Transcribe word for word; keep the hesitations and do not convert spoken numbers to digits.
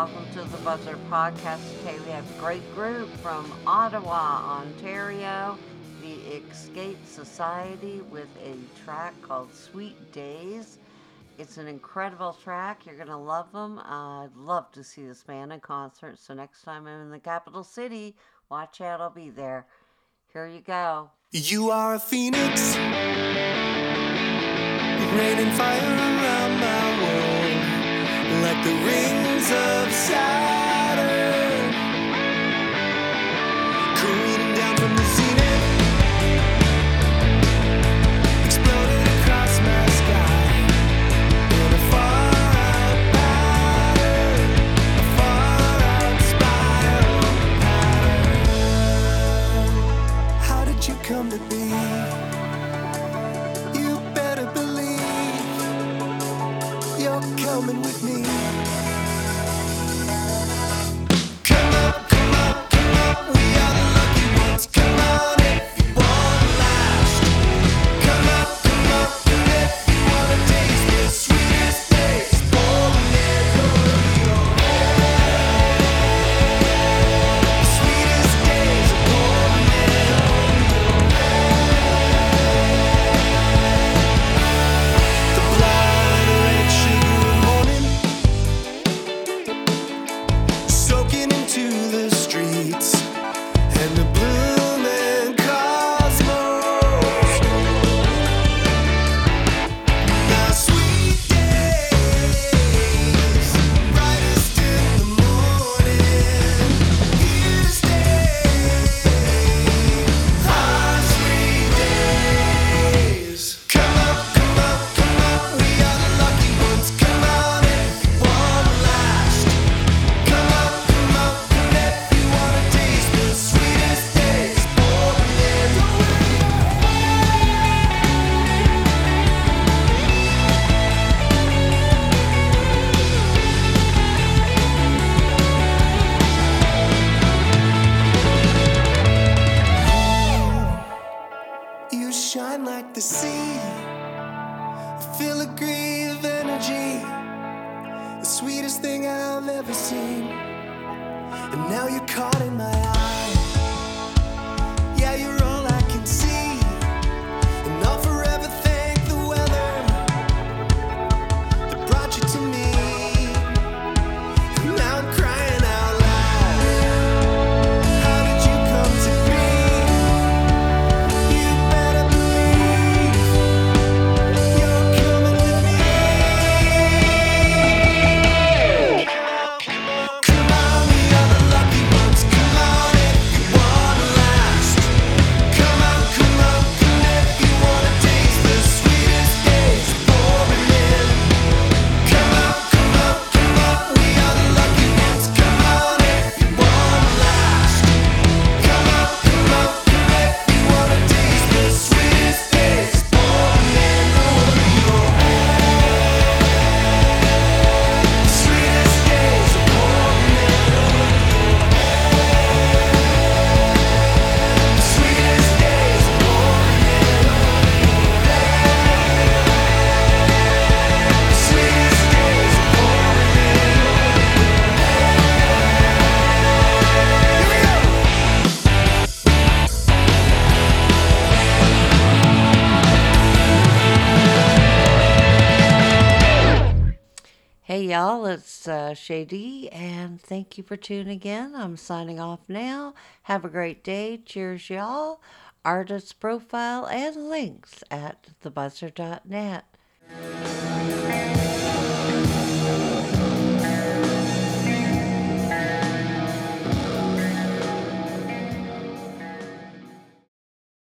welcome to the Buzzard Podcast. Today we have a great group from Ottawa, Ontario, the Escape Society, with a track called Sweet Days. It's an incredible track. You're going to love them. Uh, I'd love to see this band in concert, so next time I'm in the capital city, watch out, I'll be there. Here you go. You are a phoenix, raining fire around my world, like the rings of Saturn, careening down from the zenith, exploding across my sky, in a far-out pattern, a far-out spiral pattern. How did you come to be? You better believe you're coming with me. Come on, come on, come on, we are the lucky ones. Come on if you want to last. Come on, come on, and if you want to taste the sweetest days, pouring in over your head. The sweetest days are pouring in over your head. The blood red sugar morning, soaking into the streets, and the blooming cosmos. Now sweet days, brightest in the morning, here to stay. Our sweet days. Come on, come on, come on, we are the lucky ones. Come on if you want to last. Come on, come on, and if you want to taste the sweetest days, pouring in over your head. You shine like the sea, a filigree of energy, the sweetest thing I've ever seen. And now you're caught in my eye. Yeah, you're all I can see. And I'll forever thank the weather that brought you to me. And now I'm crying out loud. How did you come to be? You better believe you're coming with me. Come on, we are the lucky ones. Come on if you want to last. Come on, come on, and if you want to taste the sweetest days, pouring in. Come on, come on, come on, we are the lucky ones. Come on if you want to last. Come on, come on, and if you want to taste the sweetest days, pouring in over your head. The sweetest days are pouring in over your head. The sweetest days are pouring in over your head. The sweetest days are pouring in over Hey y'all, it's uh, Shady, and thank you for tuning in. I'm signing off now. Have a great day. Cheers, y'all. Artist profile and links at the buzzer dot net.